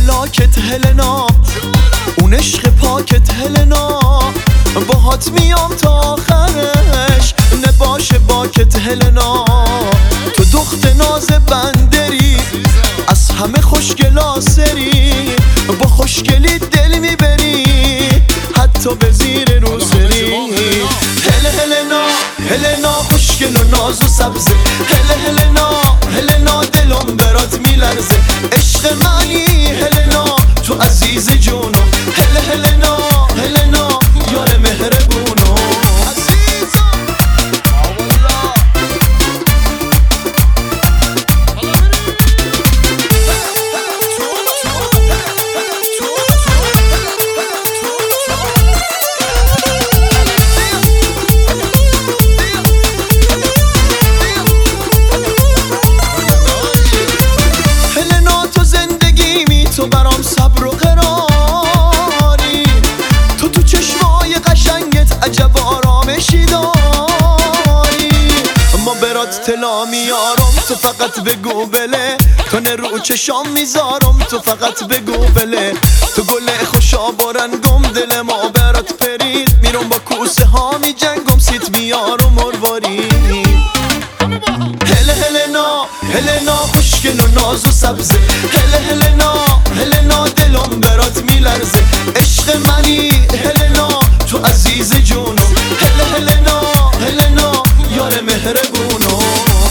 لاکت هلنا، اون عشق پاکت هلنا، باهات میام تا آخرش نباشه باکت هلنا. تو دخت ناز بندری، از همه خوشگلا سری، با خوشگلی دل میبری حتی به زیر روسری. هله هلنا هلنا خوشگل و ناز و سبزه، هله هلنا هلنا دلم برات میلرزه. عشق منی هلنا تو عزیز جونم، هله هلنا هلنا یار مهربونم. تو برام صبر و قراری، تو چشمای قشنگت عجب آرامشی داری. ما برات طلا میارم تو فقط بگو بله، تو رو چشام میذارم تو فقط بگو بله. تو گل خوشا برنگم دل ما برات پرید، میرم با کوسه ها میجنگم سیت میارم مرواری. هله هلنا هلنا خوشگل و ناز و سبزه، هله هلنا هلنا دلم برات میلرزه. عشق منی هلنا تو عزیز جونم، هله هلنا هلنا یار مهربونم.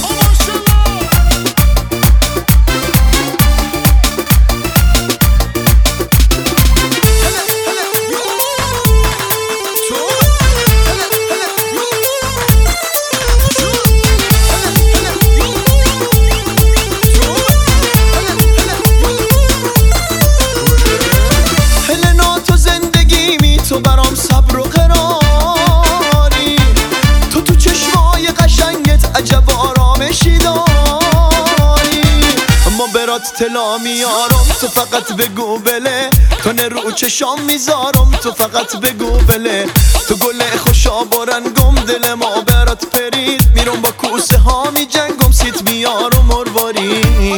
تو برام صبر و قراری، تو چشمای قشنگت عجب آرامشی داری. ما برات طلا میارم تو فقط بگو بله، تو رو چشام میذارم تو فقط بگو بله. تو گل خوشا برنگم دل ما برات پرید، میرم با کوسه ها میجنگم سیت میارم مرواری.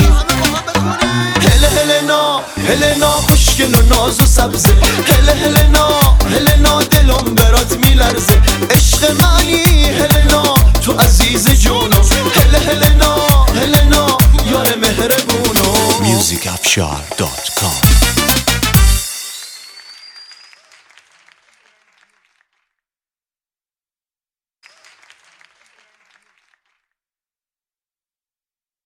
هله هلنا هلنا خوشگل و ناز و سبزه، هله هلنا هلنا دلم برات میلرزه. عشق منی هلنا تو عزیز جونم، هله هلنا هلنا یار مهربونم. musicafshar.com